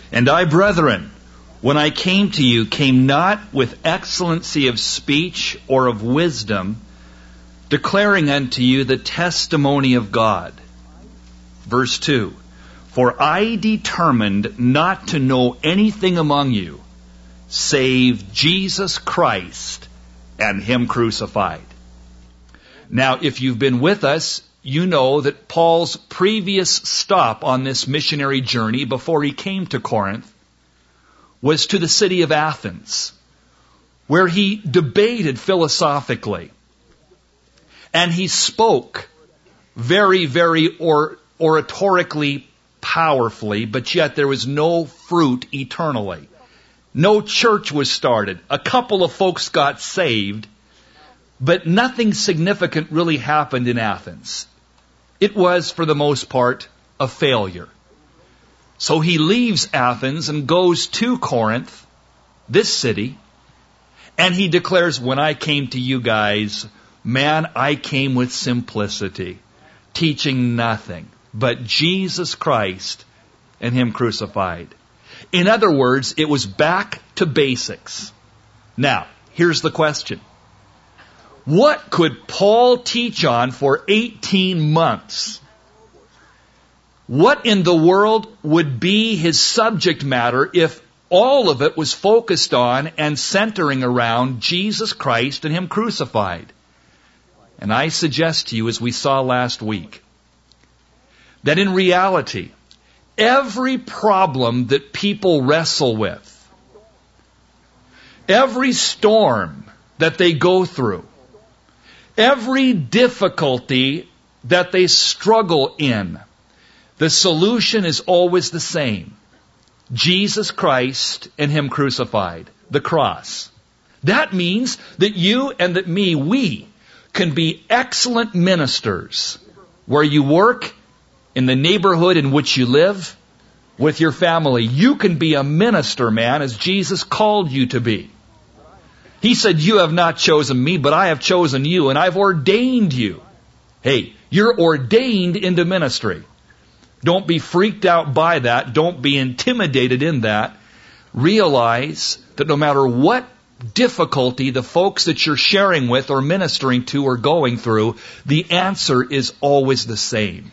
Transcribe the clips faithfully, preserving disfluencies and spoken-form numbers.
And I, brethren, when I came to you, came not with excellency of speech or of wisdom, declaring unto you the testimony of God. Verse two, for I determined not to know anything among you, save Jesus Christ and Him crucified. Now, if you've been with us, you know that Paul's previous stop on this missionary journey before he came to Corinth was to the city of Athens, where he debated philosophically. And he spoke very, very or, oratorically powerfully, but yet there was no fruit eternally. No church was started. A couple of folks got saved, but nothing significant really happened in Athens. It was, for the most part, a failure. So he leaves Athens and goes to Corinth, this city, and he declares, when I came to you guys, man, I came with simplicity, teaching nothing but Jesus Christ and Him crucified. In other words, it was back to basics. Now, here's the question. What could Paul teach on for eighteen months? What in the world would be his subject matter if all of it was focused on and centering around Jesus Christ and Him crucified? And I suggest to you, as we saw last week, that in reality, every problem that people wrestle with, every storm that they go through, every difficulty that they struggle in, the solution is always the same. Jesus Christ and Him crucified. The cross. That means that you and that me, we can be excellent ministers where you work, in the neighborhood in which you live, with your family. You can be a minister, man, as Jesus called you to be. He said, you have not chosen me, but I have chosen you, and I've ordained you. Hey, you're ordained into ministry. Don't be freaked out by that. Don't be intimidated in that. Realize that no matter what difficulty the folks that you're sharing with or ministering to are going through, the answer is always the same.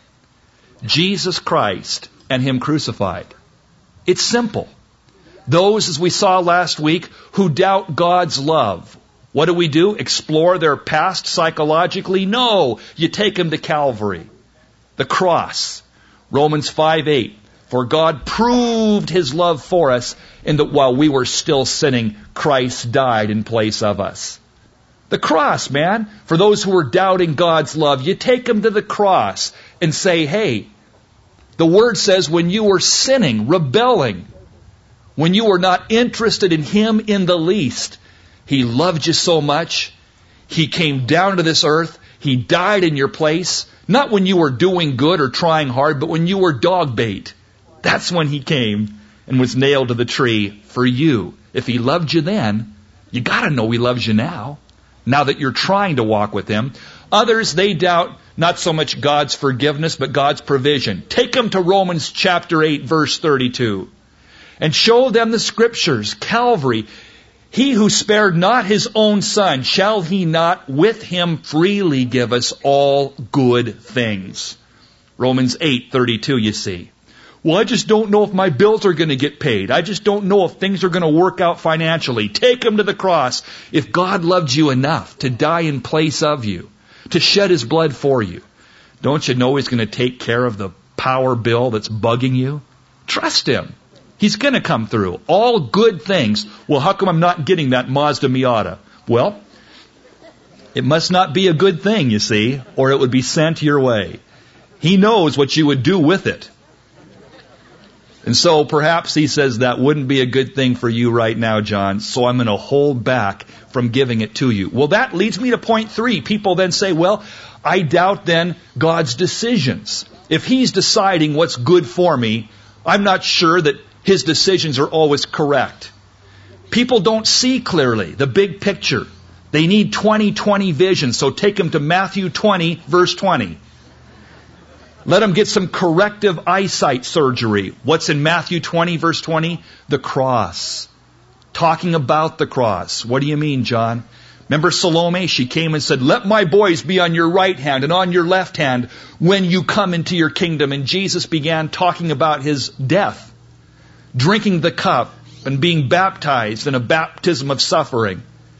Jesus Christ and Him crucified. It's simple. Those, as we saw last week, who doubt God's love, what do we do? Explore their past psychologically? No. You take them to Calvary. The cross. Romans five eight. For God proved His love for us in that while we were still sinning, Christ died in place of us. The cross, man. For those who are doubting God's love, you take them to the cross and say, hey, the Word says when you were sinning, rebelling, when you were not interested in Him in the least, He loved you so much, He came down to this earth, He died in your place, not when you were doing good or trying hard, but when you were dog bait. That's when He came and was nailed to the tree for you. If He loved you then, you gotta know He loves you now, now that you're trying to walk with Him. Others, they doubt not so much God's forgiveness, but God's provision. Take them to Romans chapter eight, verse thirty-two. And show them the Scriptures, Calvary. He who spared not His own Son, shall He not with Him freely give us all good things? Romans eight thirty-two, you see. Well, I just don't know if my bills are going to get paid. I just don't know if things are going to work out financially. Take them to the cross. If God loved you enough to die in place of you, to shed His blood for you, don't you know He's going to take care of the power bill that's bugging you? Trust Him. He's going to come through. All good things. Well, how come I'm not getting that Mazda Miata? Well, it must not be a good thing, you see, or it would be sent your way. He knows what you would do with it. And so perhaps He says that wouldn't be a good thing for you right now, John, so I'm going to hold back from giving it to you. Well, that leads me to point three. People then say, well, I doubt then God's decisions. If He's deciding what's good for me, I'm not sure that His decisions are always correct. People don't see clearly the big picture. They need twenty twenty vision, so take them to Matthew twenty, verse twenty. Let him get some corrective eyesight surgery. What's in Matthew twenty, verse twenty? The cross. Talking about the cross. What do you mean, John? Remember Salome? She came and said, let my boys be on your right hand and on your left hand when you come into your kingdom. And Jesus began talking about his death, drinking the cup and being baptized in a baptism of suffering.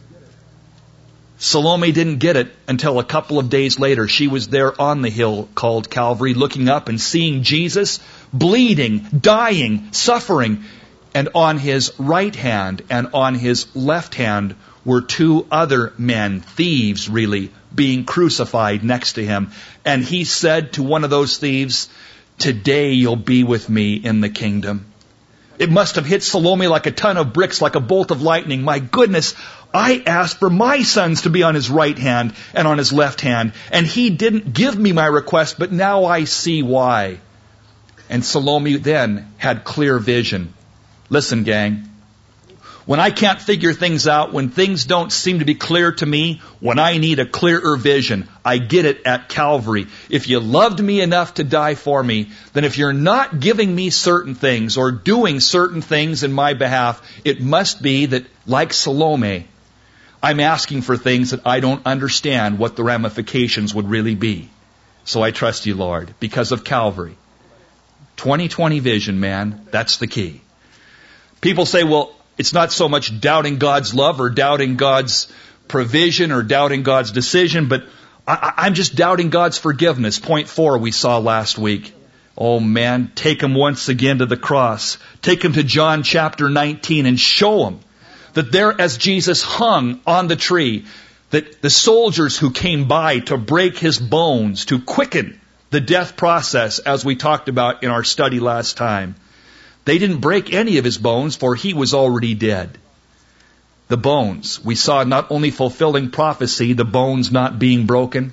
Salome didn't get it until a couple of days later. She was there on the hill called Calvary, looking up and seeing Jesus bleeding, dying, suffering. And on his right hand and on his left hand were two other men, thieves really, being crucified next to him. And he said to one of those thieves, today you'll be with me in the kingdom. It must have hit Salome like a ton of bricks, like a bolt of lightning. My goodness, I asked for my sons to be on his right hand and on his left hand, and he didn't give me my request, but now I see why. And Salome then had clear vision. Listen, gang, when I can't figure things out, when things don't seem to be clear to me, when I need a clearer vision, I get it at Calvary. If you loved me enough to die for me, then if you're not giving me certain things or doing certain things in my behalf, it must be that, like Salome, I'm asking for things that I don't understand what the ramifications would really be. So I trust you, Lord, because of Calvary. twenty twenty vision, man, that's the key. People say, well, it's not so much doubting God's love or doubting God's provision or doubting God's decision, but I, I'm just doubting God's forgiveness. Point four we saw last week. Oh man, take him once again to the cross. Take him to John chapter nineteen and show him that there as Jesus hung on the tree, that the soldiers who came by to break his bones, to quicken the death process, as we talked about in our study last time, they didn't break any of his bones, for he was already dead. The bones, we saw not only fulfilling prophecy, the bones not being broken,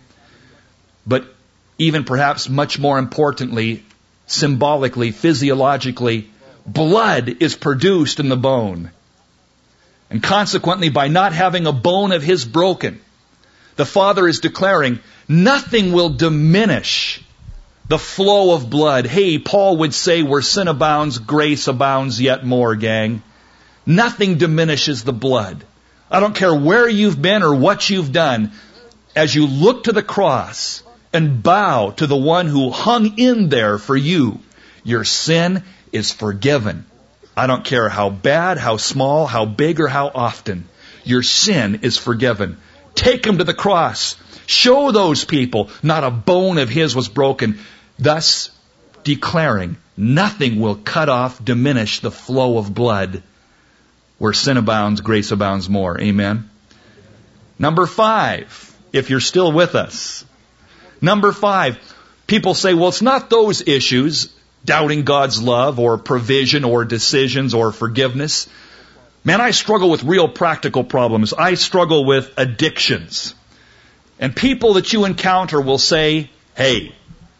but even perhaps much more importantly, symbolically, physiologically, blood is produced in the bone. And consequently, by not having a bone of his broken, the Father is declaring, nothing will diminish the flow of blood. Hey, Paul would say, where sin abounds, grace abounds yet more, gang. Nothing diminishes the blood. I don't care where you've been or what you've done. As you look to the cross and bow to the one who hung in there for you, your sin is forgiven. I don't care how bad, how small, how big, or how often. Your sin is forgiven. Take him to the cross. Show those people not a bone of his was broken. Thus declaring, nothing will cut off, diminish the flow of blood. Where sin abounds, grace abounds more. Amen. Number five, if you're still with us. Number five, people say, well, it's not those issues, doubting God's love or provision or decisions or forgiveness. Man, I struggle with real practical problems. I struggle with addictions. And people that you encounter will say, hey,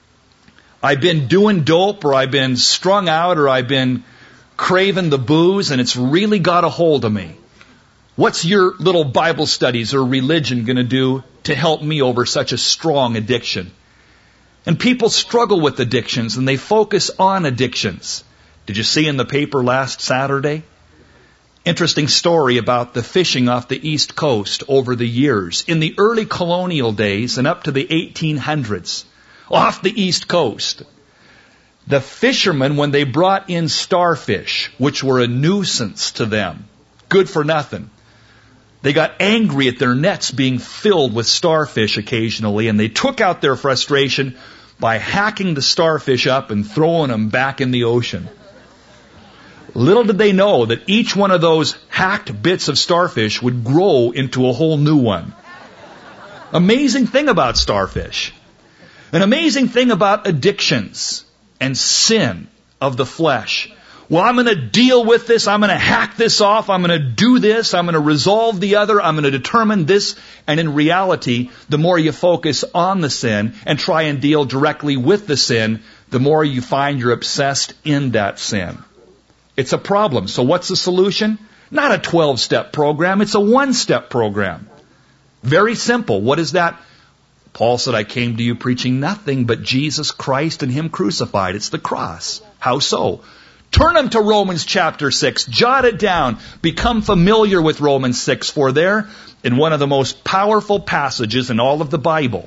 I've been doing dope, or I've been strung out, or I've been craving the booze, and it's really got a hold of me. What's your little Bible studies or religion going to do to help me over such a strong addiction? And people struggle with addictions, and they focus on addictions. Did you see in the paper last Saturday? Interesting story about the fishing off the East Coast over the years. In the early colonial days and up to the eighteen hundreds, off the East Coast, the fishermen, when they brought in starfish, which were a nuisance to them, good for nothing, they got angry at their nets being filled with starfish occasionally, and they took out their frustration by hacking the starfish up and throwing them back in the ocean. Little did they know that each one of those hacked bits of starfish would grow into a whole new one. Amazing thing about starfish. An amazing thing about addictions and sin of the flesh. Well, I'm going to deal with this. I'm going to hack this off. I'm going to do this. I'm going to resolve the other. I'm going to determine this. And in reality, the more you focus on the sin and try and deal directly with the sin, the more you find you're obsessed in that sin. It's a problem. So what's the solution? Not a twelve-step program. It's a one-step program. Very simple. What is that? Paul said, I came to you preaching nothing but Jesus Christ and Him crucified. It's the cross. How so? Turn them to Romans chapter six. Jot it down. Become familiar with Romans six, for there, in one of the most powerful passages in all of the Bible,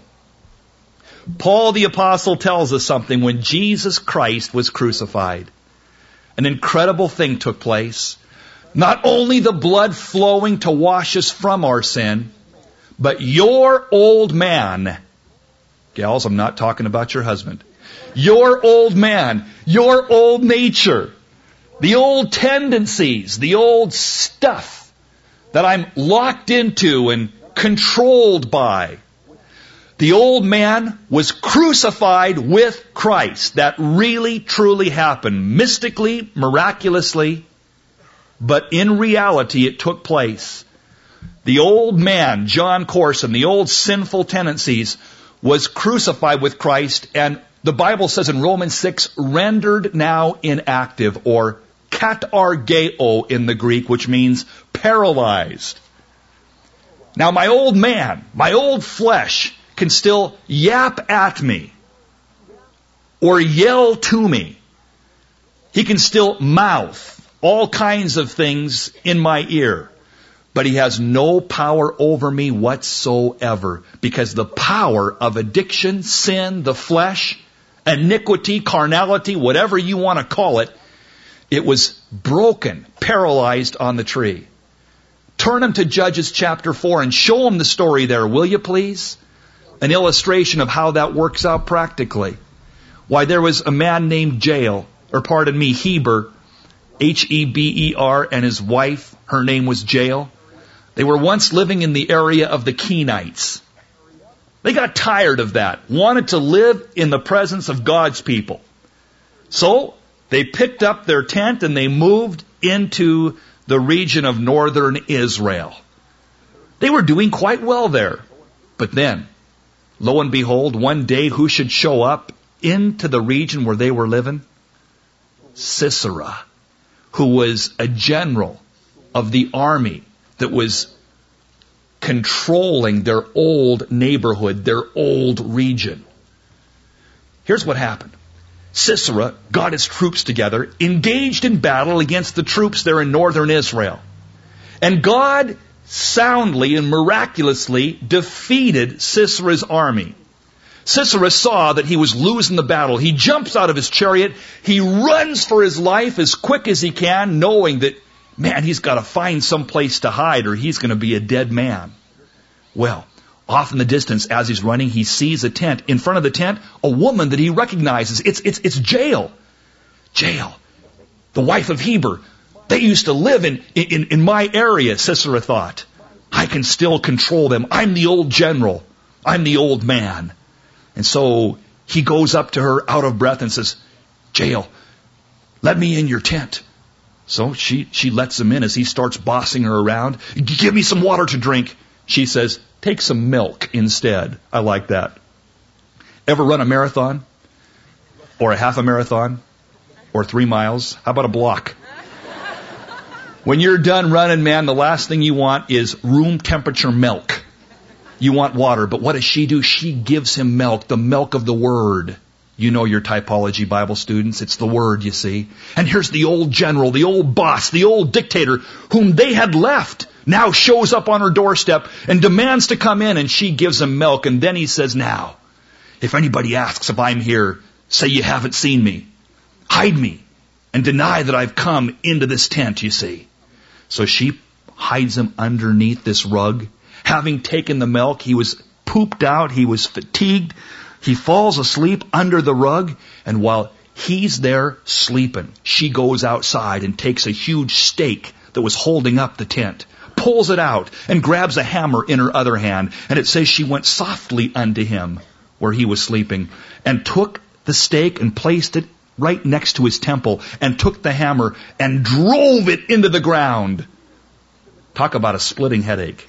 Paul the Apostle tells us something. When Jesus Christ was crucified, an incredible thing took place. Not only the blood flowing to wash us from our sin, but your old man, gals, I'm not talking about your husband, your old man, your old nature, the old tendencies, the old stuff that I'm locked into and controlled by. The old man was crucified with Christ. That really, truly happened. Mystically, miraculously, but in reality it took place. The old man, John Corson, the old sinful tendencies, was crucified with Christ, and the Bible says in Romans six, rendered now inactive, or katargeo in the Greek, which means paralyzed. Now my old man, my old flesh, can still yap at me or yell to me. He can still mouth all kinds of things in my ear, but he has no power over me whatsoever, because the power of addiction, sin, the flesh, iniquity, carnality, whatever you want to call it, it was broken, paralyzed on the tree. Turn them to Judges chapter four and show them the story there, will you please? An illustration of how that works out practically. Why, there was a man named Jael, or pardon me, Heber, H E B E R, and his wife, her name was Jael. They were once living in the area of the Kenites. They got tired of that, wanted to live in the presence of God's people. So they picked up their tent and they moved into the region of northern Israel. They were doing quite well there. But then, lo and behold, one day who should show up into the region where they were living? Sisera, who was a general of the army that was controlling their old neighborhood, their old region. Here's what happened. Sisera got his troops together, engaged in battle against the troops there in northern Israel. And God soundly and miraculously defeated Sisera's army. Sisera saw that he was losing the battle. He jumps out of his chariot. He runs for his life as quick as he can, knowing that, man, he's got to find some place to hide or he's going to be a dead man. Well, off in the distance, as he's running, he sees a tent. In front of the tent, a woman that he recognizes. It's, it's, it's Jael. Jael, the wife of Heber. They used to live in, in, in my area, Sisera thought. I can still control them. I'm the old general. I'm the old man. And so he goes up to her out of breath and says, Jael, let me in your tent. So she, she lets him in as he starts bossing her around. Give me some water to drink. She says, take some milk instead. I like that. Ever run a marathon? Or a half a marathon? Or three miles? How about a block? When you're done running, man, the last thing you want is room temperature milk. You want water. But what does she do? She gives him milk, the milk of the Word. You know your typology Bible students. It's the Word, you see. And here's the old general, the old boss, the old dictator whom they had left, now shows up on her doorstep and demands to come in, and she gives him milk. And then he says, now, if anybody asks if I'm here, say you haven't seen me. Hide me and deny that I've come into this tent, you see. So she hides him underneath this rug. Having taken the milk, he was pooped out, he was fatigued. He falls asleep under the rug, and while he's there sleeping, she goes outside and takes a huge stake that was holding up the tent, pulls it out, and grabs a hammer in her other hand. And it says she went softly unto him where he was sleeping, and took the stake and placed it right next to his temple, and took the hammer and drove it into the ground. Talk about a splitting headache.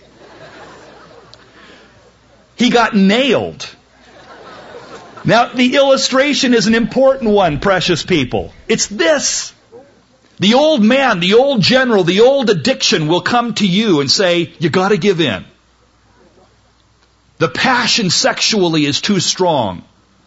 He got nailed. Now, the illustration is an important one, precious people. It's this. The old man, the old general, the old addiction will come to you and say, you got to give in. The passion sexually is too strong.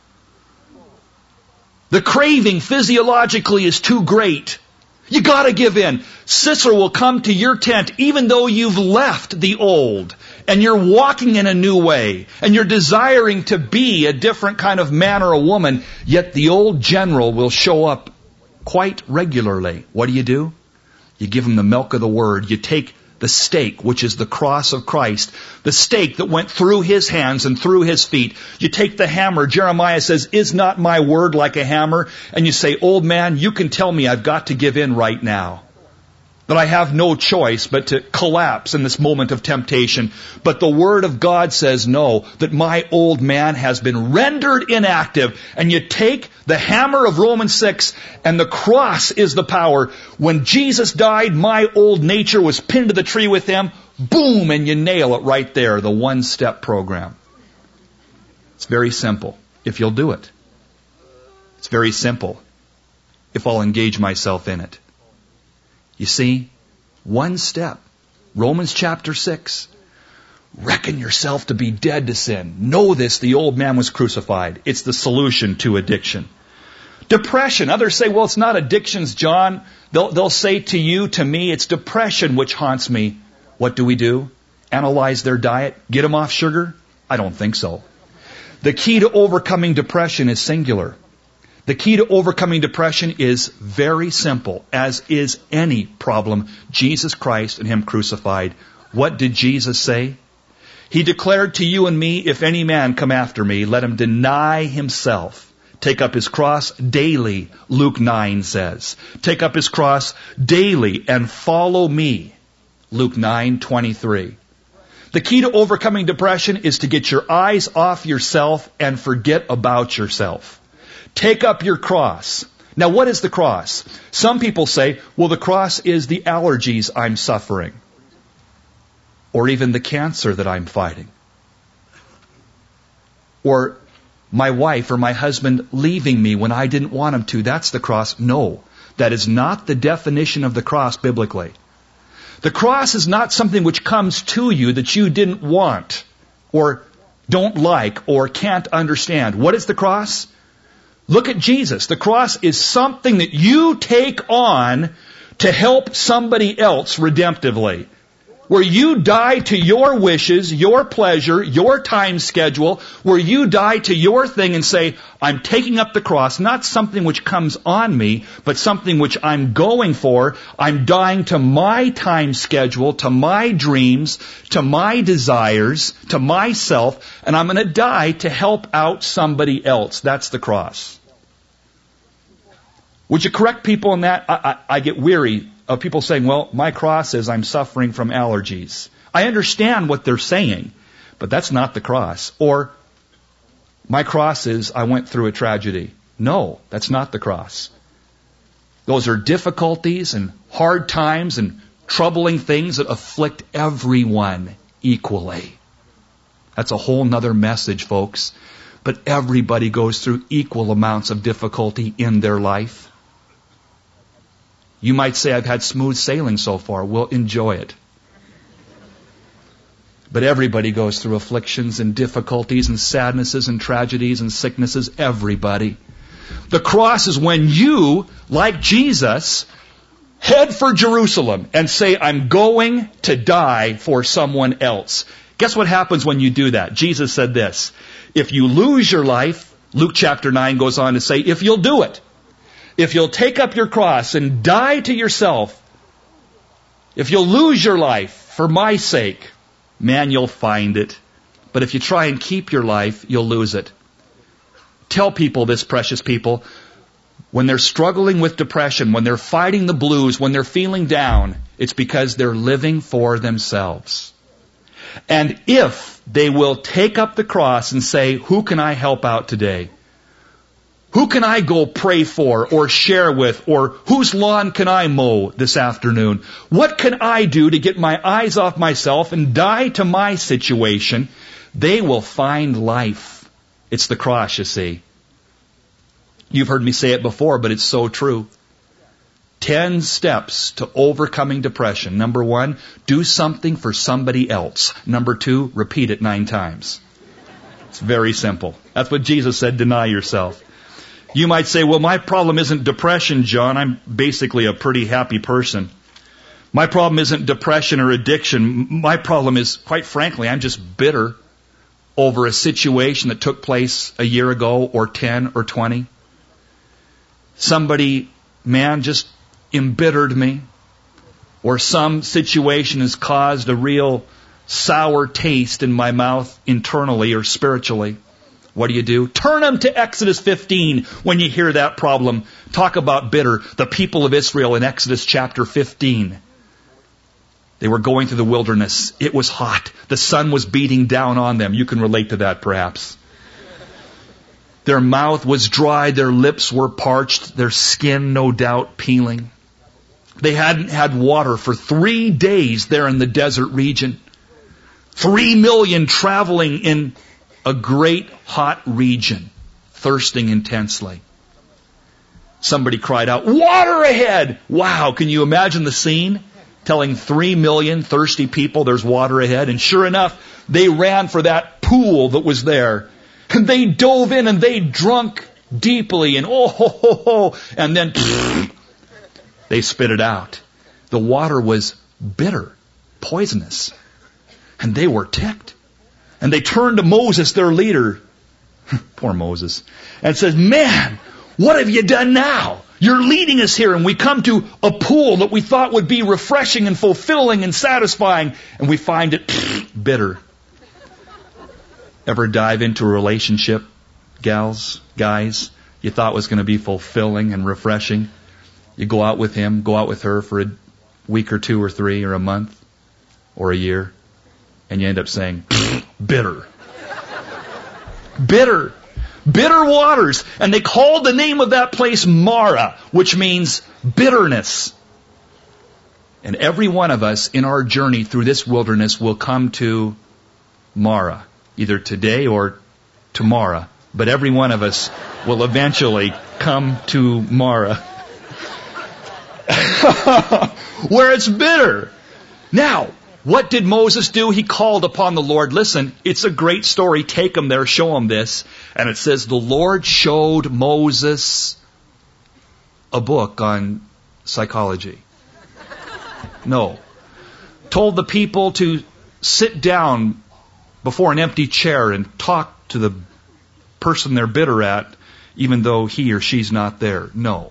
The craving physiologically is too great. You gotta give in. Sisera will come to your tent even though you've left the old and you're walking in a new way and you're desiring to be a different kind of man or a woman, yet the old general will show up quite regularly. What do you do? You give him the milk of the word. You take the stake, which is the cross of Christ, the stake that went through his hands and through his feet. You take the hammer. Jeremiah says, is not my word like a hammer? And you say, old man, you can tell me I've got to give in right now. That I have no choice but to collapse in this moment of temptation. But the Word of God says no, that my old man has been rendered inactive. And you take the hammer of Romans six, and the cross is the power. When Jesus died, my old nature was pinned to the tree with him. Boom, and you nail it right there, the one-step program. It's very simple, if you'll do it. It's very simple, if I'll engage myself in it. You see, one step. Romans chapter six. Reckon yourself to be dead to sin. Know this, the old man was crucified. It's the solution to addiction. Depression. Others say, well, it's not addictions, John. They'll, they'll say to you, to me, it's depression which haunts me. What do we do? Analyze their diet? Get them off sugar? I don't think so. The key to overcoming depression is singular. The key to overcoming depression is very simple, as is any problem. Jesus Christ and Him crucified. What did Jesus say? He declared to you and me, if any man come after me, let him deny himself. Take up his cross daily, Luke nine says. Take up his cross daily and follow me, Luke nine twenty-three. The key to overcoming depression is to get your eyes off yourself and forget about yourself. Take up your cross. Now, what is the cross? Some people say, well, the cross is the allergies I'm suffering. Or even the cancer that I'm fighting. Or my wife or my husband leaving me when I didn't want him to. That's the cross. No, that is not the definition of the cross biblically. The cross is not something which comes to you that you didn't want or don't like or can't understand. What is the cross? Look at Jesus. The cross is something that you take on to help somebody else redemptively. Where you die to your wishes, your pleasure, your time schedule, where you die to your thing and say, I'm taking up the cross, not something which comes on me, but something which I'm going for. I'm dying to my time schedule, to my dreams, to my desires, to myself, and I'm going to die to help out somebody else. That's the cross. Would you correct people on that? I, I, I get weary of people saying, well, my cross is I'm suffering from allergies. I understand what they're saying, but that's not the cross. Or, my cross is I went through a tragedy. No, that's not the cross. Those are difficulties and hard times and troubling things that afflict everyone equally. That's a whole nother message, folks. But everybody goes through equal amounts of difficulty in their life. You might say, I've had smooth sailing so far. Well, enjoy it. But everybody goes through afflictions and difficulties and sadnesses and tragedies and sicknesses. Everybody. The cross is when you, like Jesus, head for Jerusalem and say, I'm going to die for someone else. Guess what happens when you do that? Jesus said this. If you lose your life, Luke chapter nine goes on to say, if you'll do it, if you'll take up your cross and die to yourself, if you'll lose your life for my sake, man, you'll find it. But if you try and keep your life, you'll lose it. Tell people this, precious people, when they're struggling with depression, when they're fighting the blues, when they're feeling down, it's because they're living for themselves. And if they will take up the cross and say, who can I help out today? Who can I go pray for or share with? Or whose lawn can I mow this afternoon? What can I do to get my eyes off myself and die to my situation? They will find life. It's the cross, you see. You've heard me say it before, but it's so true. Ten steps to overcoming depression. Number one, do something for somebody else. Number two, repeat it nine times. It's very simple. That's what Jesus said, deny yourself. You might say, well, my problem isn't depression, John. I'm basically a pretty happy person. My problem isn't depression or addiction. My problem is, quite frankly, I'm just bitter over a situation that took place a year ago or ten or twenty. Somebody, man, just embittered me. Or some situation has caused a real sour taste in my mouth internally or spiritually. What do you do? Turn them to Exodus fifteen when you hear that problem. Talk about bitter. The people of Israel in Exodus chapter fifteen. They were going through the wilderness. It was hot. The sun was beating down on them. You can relate to that perhaps. Their mouth was dry. Their lips were parched. Their skin, no doubt, peeling. They hadn't had water for three days there in the desert region. Three million traveling in a great hot region, thirsting intensely. Somebody cried out, water ahead! Wow, can you imagine the scene? Telling three million thirsty people there's water ahead. And sure enough, they ran for that pool that was there. And they dove in and they drunk deeply. And oh, ho, ho, ho. And then they spit it out. The water was bitter, poisonous. And they were ticked. And they turned to Moses, their leader. Poor Moses. And says, man, what have you done now? You're leading us here and we come to a pool that we thought would be refreshing and fulfilling and satisfying. And we find it bitter. Ever dive into a relationship, gals, guys, you thought was going to be fulfilling and refreshing? You go out with him, go out with her for a week or two or three or a month or a year. And you end up saying, bitter. Bitter. Bitter waters. And they called the name of that place Mara, which means bitterness. And every one of us in our journey through this wilderness will come to Mara, either today or tomorrow. But every one of us will eventually come to Mara, where it's bitter. Now, what did Moses do? He called upon the Lord. Listen, it's a great story. Take them there, show them this. And it says, the Lord showed Moses a book on psychology. No. Told the people to sit down before an empty chair and talk to the person they're bitter at, even though he or she's not there. No.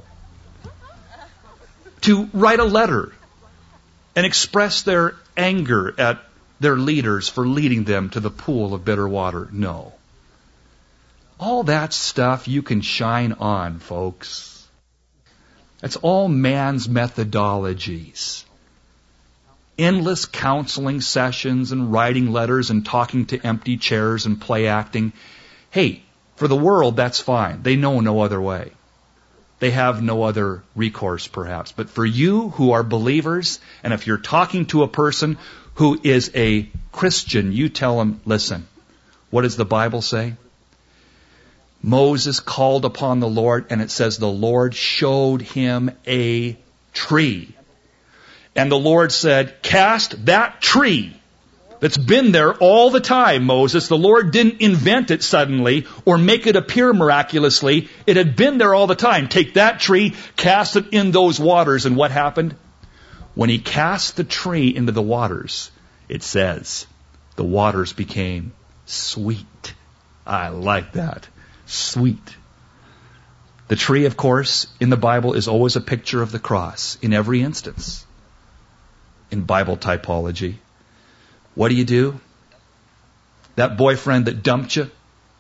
To write a letter and express their anger at their leaders for leading them to the pool of bitter water. No. All that stuff you can shine on, folks. That's all man's methodologies. Endless counseling sessions and writing letters and talking to empty chairs and play acting. Hey, for the world, that's fine. They know no other way. They have no other recourse, perhaps. But for you who are believers, and if you're talking to a person who is a Christian, you tell them, listen, what does the Bible say? Moses called upon the Lord, and it says the Lord showed him a tree. And the Lord said, cast that tree that's been there all the time, Moses. The Lord didn't invent it suddenly or make it appear miraculously. It had been there all the time. Take that tree, cast it in those waters. And what happened? When he cast the tree into the waters, it says, the waters became sweet. I like that. Sweet. The tree, of course, in the Bible is always a picture of the cross in every instance. In Bible typology. What do you do? That boyfriend that dumped you?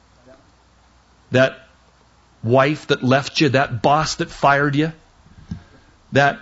That wife that left you? That boss that fired you? That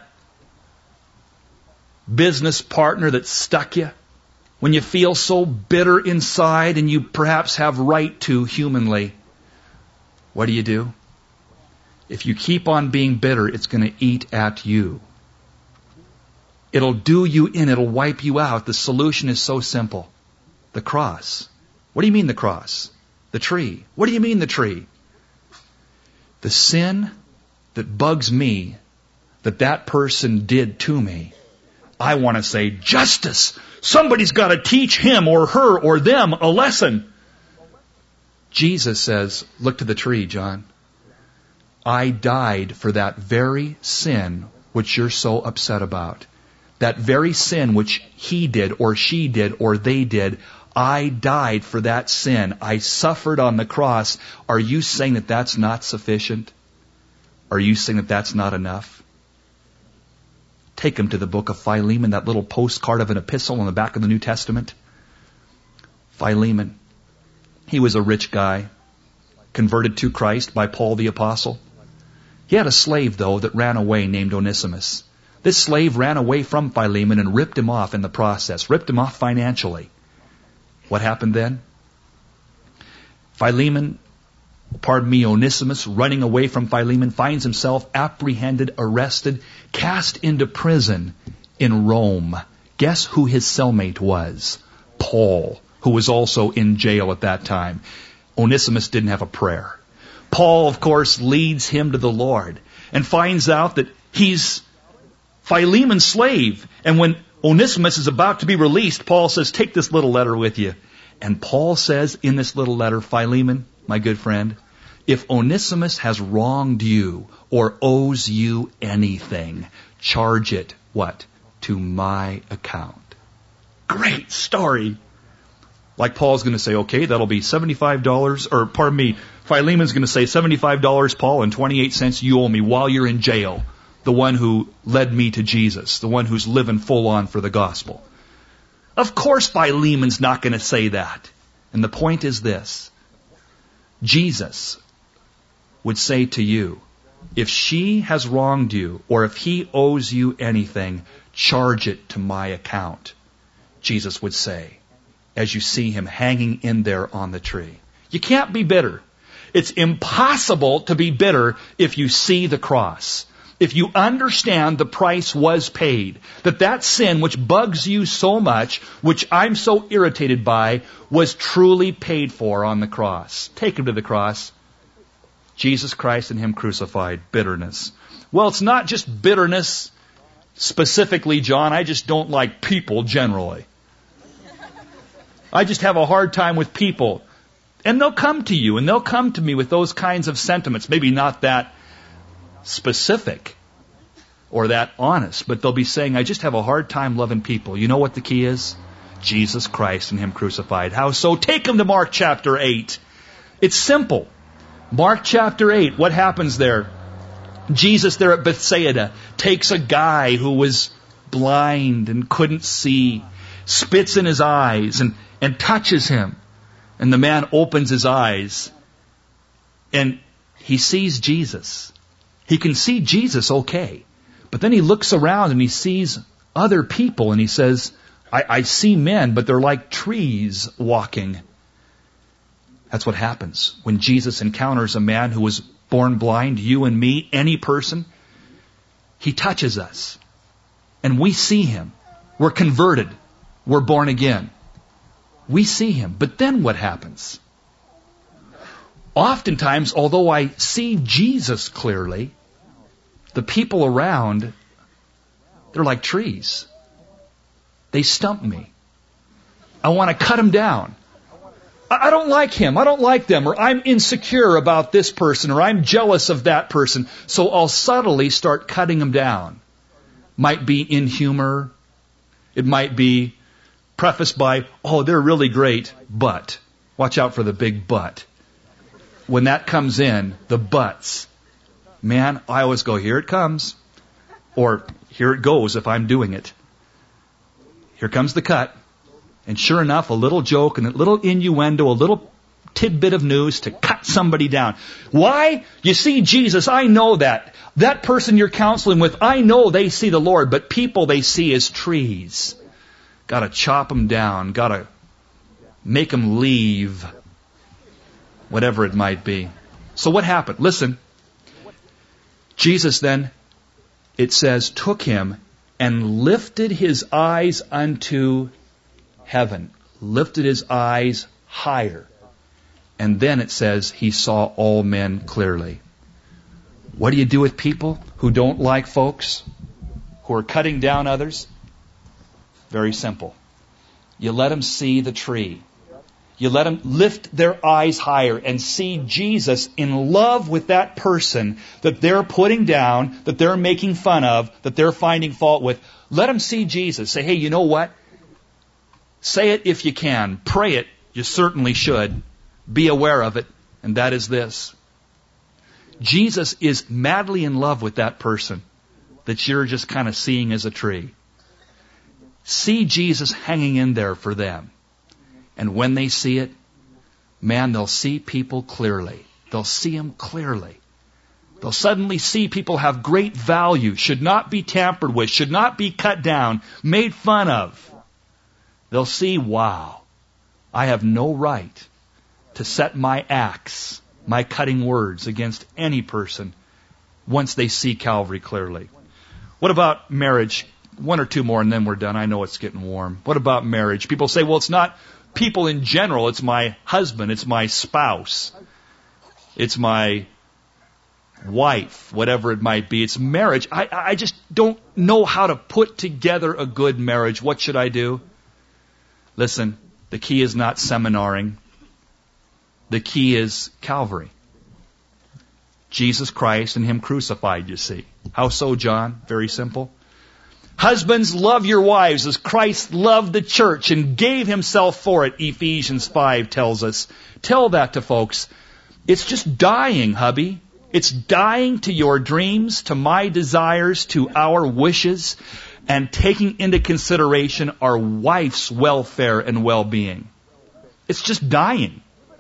business partner that stuck you? When you feel so bitter inside and you perhaps have right to humanly, what do you do? If you keep on being bitter, it's going to eat at you. It'll do you in. It'll wipe you out. The solution is so simple. The cross. What do you mean the cross? The tree. What do you mean the tree? The sin that bugs me, that that person did to me, I want to say, justice. Somebody's got to teach him or her or them a lesson. Jesus says, look to the tree, John. I died for that very sin which you're so upset about. That very sin which he did or she did or they did, I died for that sin. I suffered on the cross. Are you saying that that's not sufficient? Are you saying that that's not enough? Take him to the book of Philemon, that little postcard of an epistle on the back of the New Testament. Philemon. He was a rich guy, converted to Christ by Paul the Apostle. He had a slave, though, that ran away named Onesimus. This slave ran away from Philemon and ripped him off in the process, ripped him off financially. What happened then? Philemon, pardon me, Onesimus, running away from Philemon, finds himself apprehended, arrested, cast into prison in Rome. Guess who his cellmate was? Paul, who was also in jail at that time. Onesimus didn't have a prayer. Paul, of course, leads him to the Lord and finds out that he's Philemon's slave. And when Onesimus is about to be released, Paul says, take this little letter with you. And Paul says in this little letter, Philemon, my good friend, if Onesimus has wronged you or owes you anything, charge it, what? To my account. Great story. Like Paul's going to say, okay, that'll be seventy-five dollars, or pardon me, Philemon's going to say seventy-five dollars, Paul, and twenty-eight cents you owe me while you're in jail. The one who led me to Jesus, the one who's living full on for the gospel. Of course Philemon's not going to say that. And the point is this. Jesus would say to you, if she has wronged you, or if he owes you anything, charge it to my account. Jesus would say, as you see him hanging in there on the tree. You can't be bitter. It's impossible to be bitter if you see the cross. If you understand the price was paid, that that sin which bugs you so much, which I'm so irritated by, was truly paid for on the cross. Take him to the cross. Jesus Christ and him crucified. Bitterness. Well, it's not just bitterness specifically, John. I just don't like people generally. I just have a hard time with people. And they'll come to you and they'll come to me with those kinds of sentiments. Maybe not that specific or that honest, but they'll be saying, I just have a hard time loving people. You know what the key is? Jesus Christ and him crucified. How so? Take them to Mark chapter eight. It's simple. Mark chapter eight, what happens there? Jesus there at Bethsaida takes a guy who was blind and couldn't see, spits in his eyes and, and touches him. And the man opens his eyes and he sees Jesus. He can see Jesus okay. But then he looks around and he sees other people and he says, I, I see men, but they're like trees walking. That's what happens when Jesus encounters a man who was born blind, you and me, any person. He touches us and we see him. We're converted. We're born again. We see him. But then what happens? Oftentimes, although I see Jesus clearly, the people around, they're like trees. They stump me. I want to cut them down. I don't like him. I don't like them. Or I'm insecure about this person. Or I'm jealous of that person. So I'll subtly start cutting them down. Might be in humor. It might be prefaced by, oh, they're really great, but. Watch out for the big but. When that comes in, the buts. Man, I always go, here it comes. Or here it goes if I'm doing it. Here comes the cut. And sure enough, a little joke and a little innuendo, a little tidbit of news to cut somebody down. Why? You see Jesus, I know that. That person you're counseling with, I know they see the Lord, but people they see as trees. Got to chop them down. Got to make them leave. Whatever it might be. So what happened? Listen. Jesus then, it says, took him and lifted his eyes unto heaven. Lifted his eyes higher. And then it says he saw all men clearly. What do you do with people who don't like folks? Who are cutting down others? Very simple. You let them see the tree. You let them lift their eyes higher and see Jesus in love with that person that they're putting down, that they're making fun of, that they're finding fault with. Let them see Jesus. Say, hey, you know what? Say it if you can. Pray it. You certainly should. Be aware of it. And that is this. Jesus is madly in love with that person that you're just kind of seeing as a tree. See Jesus hanging in there for them. And when they see it, man, they'll see people clearly. They'll see Him clearly. They'll suddenly see people have great value, should not be tampered with, should not be cut down, made fun of. They'll see, wow, I have no right to set my axe, my cutting words against any person once they see Calvary clearly. What about marriage? One or two more and then we're done. I know it's getting warm. What about marriage? People say, well, it's not people in general. It's my husband. It's my spouse. It's my wife, whatever it might be. It's marriage. I, I just don't know how to put together a good marriage. What should I do? Listen, the key is not seminaring. The key is Calvary. Jesus Christ and Him crucified, you see. How so, John? Very simple. Husbands, love your wives as Christ loved the church and gave Himself for it, Ephesians five tells us. Tell that to folks. It's just dying, hubby. It's dying to your dreams, to my desires, to our wishes, and taking into consideration our wife's welfare and well-being. It's just dying.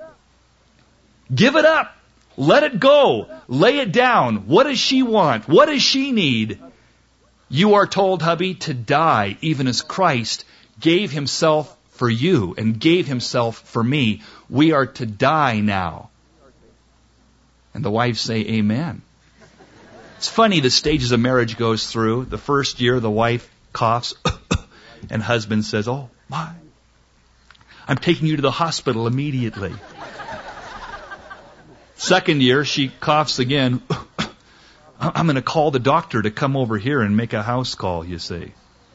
Give it up. Let it go. Lay it down. What does she want? What does she need? You are told, hubby, to die even as Christ gave Himself for you and gave Himself for me. We are to die now. And the wives say, amen. It's funny the stages a marriage goes through. The first year, the wife coughs and husband says, oh, my, I'm taking you to the hospital immediately. Second year, she coughs again. I'm going to call the doctor to come over here and make a house call, you see.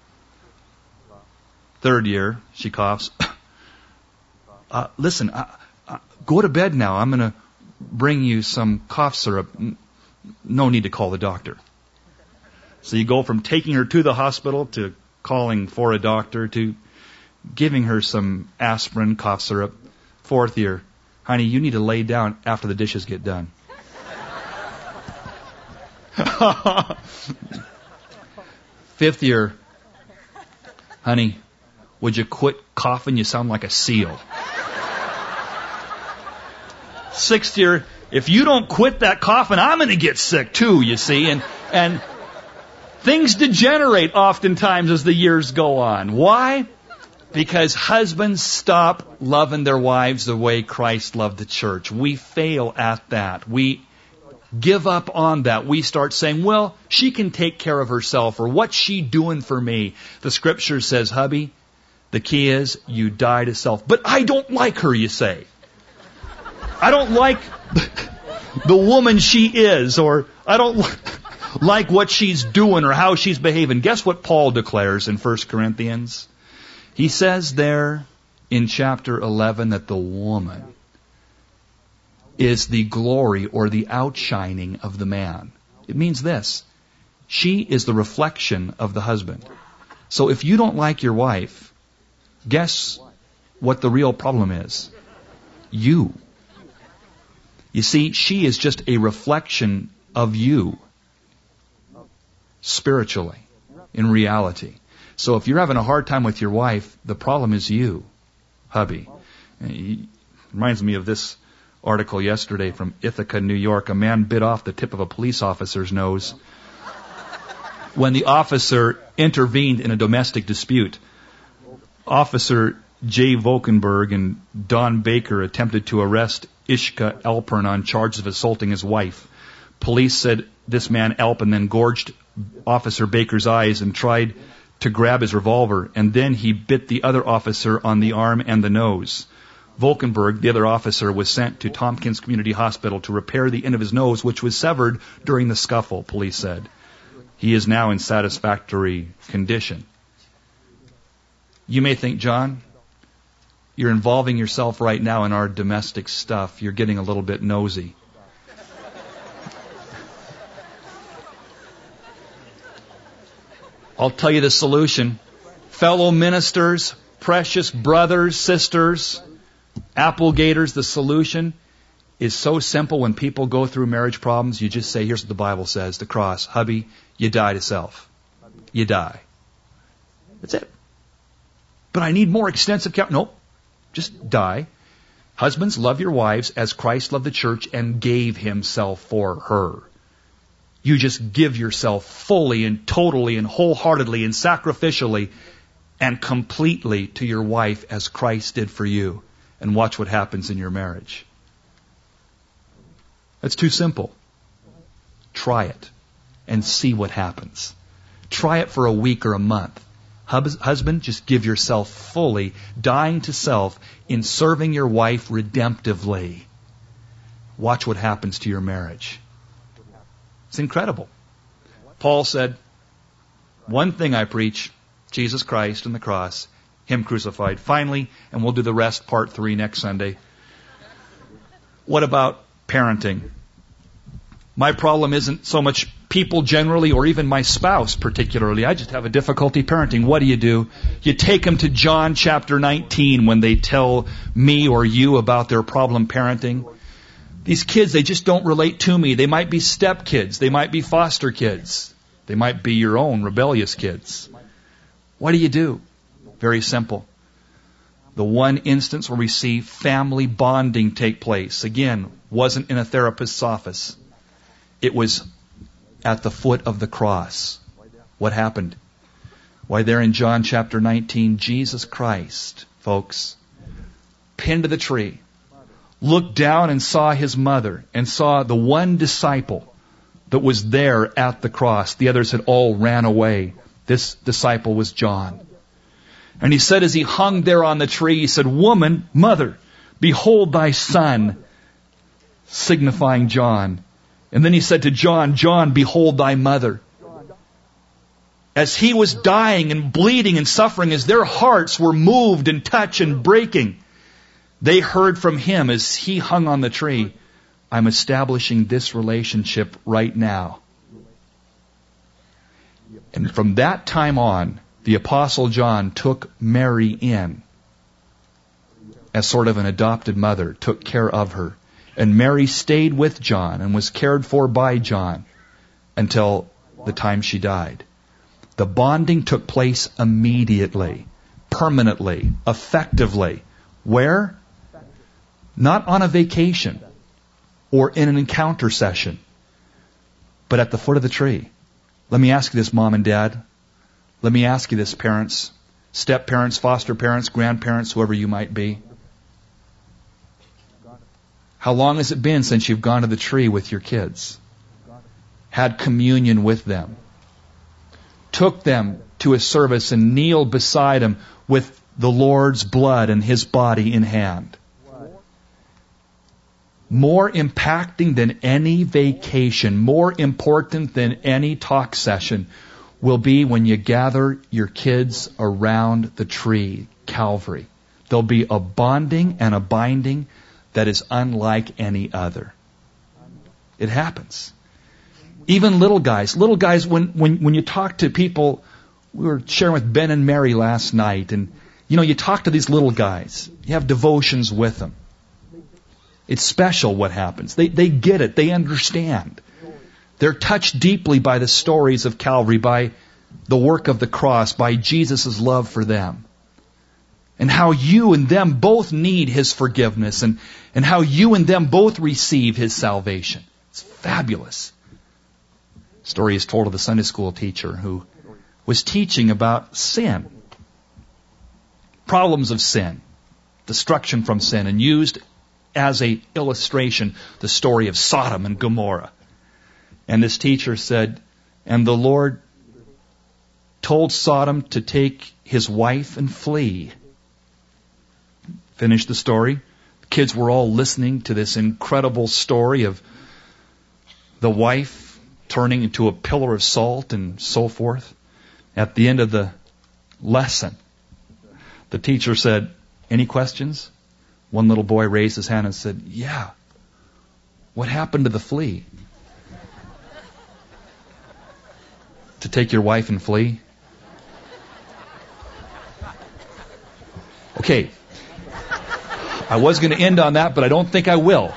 Third year, she coughs. Uh, listen, uh, uh, go to bed now. I'm going to bring you some cough syrup. No need to call the doctor. So you go from taking her to the hospital to calling for a doctor to giving her some aspirin, cough syrup. Fourth year, honey, you need to lay down after the dishes get done. Fifth year, honey, would you quit coughing? You sound like a seal. Sixth year, if you don't quit that coughing, I'm going to get sick too, you see. And, and things degenerate oftentimes as the years go on. Why? Because husbands stop loving their wives the way Christ loved the church. We fail at that. We give up on that. We start saying, well, she can take care of herself, or what's she doing for me? The scripture says, hubby, the key is you die to self. But I don't like her, you say. I don't like the woman she is, or I don't like what she's doing or how she's behaving. Guess what Paul declares in First Corinthians? He says there in chapter eleven that the woman is the glory or the outshining of the man. It means this. She is the reflection of the husband. So if you don't like your wife, guess what the real problem is? You. You see, she is just a reflection of you spiritually, in reality. So if you're having a hard time with your wife, the problem is you, hubby. It reminds me of this article yesterday from Ithaca, New York. A man bit off the tip of a police officer's nose when the officer intervened in a domestic dispute. Officer Jay Volkenberg and Don Baker attempted to arrest Ishka Alpern on charges of assaulting his wife. Police said this man Alpern then gorged Officer Baker's eyes and tried to grab his revolver, and then he bit the other officer on the arm and the nose. Volkenberg, the other officer, was sent to Tompkins Community Hospital to repair the end of his nose, which was severed during the scuffle, police said. He is now in satisfactory condition. You may think, John, you're involving yourself right now in our domestic stuff. You're getting a little bit nosy. I'll tell you the solution. Fellow ministers, precious brothers, sisters, Applegaters, the solution is so simple. When people go through marriage problems, you just say, here's what the Bible says, the cross. Hubby, you die to self. You die. That's it. But I need more extensive count. Nope. Just die. Husbands, love your wives as Christ loved the church and gave himself for her. You just give yourself fully and totally and wholeheartedly and sacrificially and completely to your wife as Christ did for you. And watch what happens in your marriage. That's too simple. Try it and see what happens. Try it for a week or a month. Husband, just give yourself fully, dying to self, in serving your wife redemptively. Watch what happens to your marriage. It's incredible. Paul said, one thing I preach, Jesus Christ and the cross, Him crucified. Finally, and we'll do the rest, part three, next Sunday. What about parenting? My problem isn't so much people generally or even my spouse particularly. I just have a difficulty parenting. What do you do? You take them to John chapter nineteen when they tell me or you about their problem parenting. These kids, they just don't relate to me. They might be step kids. They might be foster kids. They might be your own rebellious kids. What do you do? Very simple. The one instance where we see family bonding take place, again, wasn't in a therapist's office. It was at the foot of the cross. What happened? Why, there in John chapter nineteen, Jesus Christ, folks, pinned to the tree, looked down and saw His mother and saw the one disciple that was there at the cross. The others had all ran away. This disciple was John. And He said as He hung there on the tree, He said, "Woman, mother, behold thy son," signifying John. And then He said to John, "John, behold thy mother." As He was dying and bleeding and suffering, as their hearts were moved and touched and breaking, they heard from Him as He hung on the tree, "I'm establishing this relationship right now." And from that time on, the Apostle John took Mary in as sort of an adopted mother, took care of her. And Mary stayed with John and was cared for by John until the time she died. The bonding took place immediately, permanently, effectively. Where? Not on a vacation or in an encounter session, but at the foot of the tree. Let me ask you this, Mom and Dad. Let me ask you this, parents, step-parents, foster parents, grandparents, whoever you might be. How long has it been since you've gone to the tree with your kids? Had communion with them? Took them to a service and kneeled beside them with the Lord's blood and His body in hand? More impacting than any vacation, more important than any talk session, will be when you gather your kids around the tree, Calvary. There'll be a bonding and a binding that is unlike any other. It happens. Even little guys. Little guys, when, when, when you talk to people, we were sharing with Ben and Mary last night, and you know, you talk to these little guys. You have devotions with them. It's special what happens. They, they get it. They understand. They're touched deeply by the stories of Calvary, by the work of the cross, by Jesus' love for them. And how you and them both need His forgiveness, and, and how you and them both receive His salvation. It's fabulous. The story is told of the Sunday school teacher who was teaching about sin, problems of sin, destruction from sin, and used as a illustration the story of Sodom and Gomorrah. And this teacher said, and the Lord told Sodom to take his wife and flee. Finished the story. The kids were all listening to this incredible story of the wife turning into a pillar of salt and so forth. At the end of the lesson, the teacher said, Any questions? One little boy raised his hand and said, yeah. What happened to the flea? To take your wife and flee? Okay. I was going to end on that, but I don't think I will.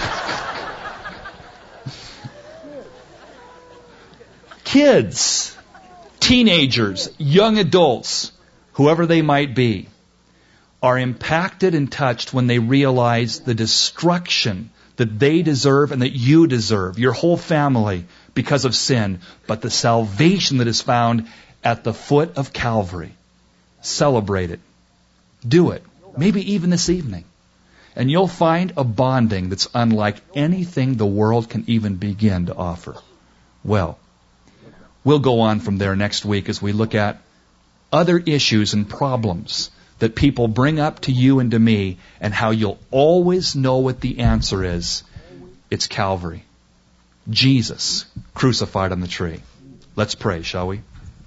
Kids, teenagers, young adults, whoever they might be, are impacted and touched when they realize the destruction that they deserve and that you deserve, your whole family, because of sin, but the salvation that is found at the foot of Calvary. Celebrate it. Do it. Maybe even this evening. And you'll find a bonding that's unlike anything the world can even begin to offer. Well, we'll go on from there next week as we look at other issues and problems that people bring up to you and to me, and how you'll always know what the answer is. It's Calvary. Jesus crucified on the tree. Let's pray, shall we?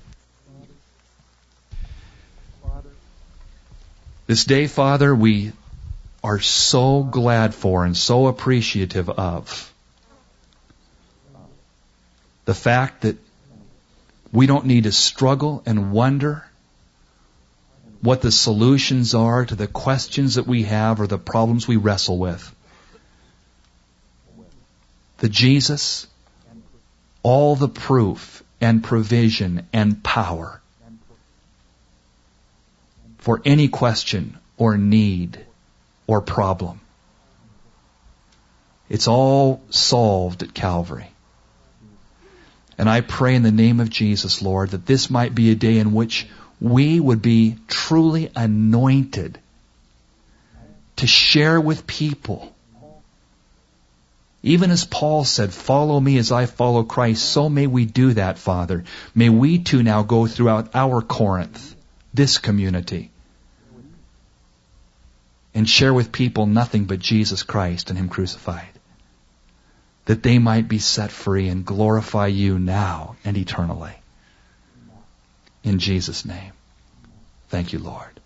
This day, Father, we are so glad for and so appreciative of the fact that we don't need to struggle and wonder what the solutions are to the questions that we have or the problems we wrestle with. The Jesus, all the proof and provision and power for any question or need or problem. It's all solved at Calvary. And I pray in the name of Jesus, Lord, that this might be a day in which we would be truly anointed to share with people. Even as Paul said, follow me as I follow Christ, so may we do that, Father. May we too now go throughout our Corinth, this community, and share with people nothing but Jesus Christ and Him crucified, that they might be set free and glorify you now and eternally. In Jesus' name. Thank you, Lord.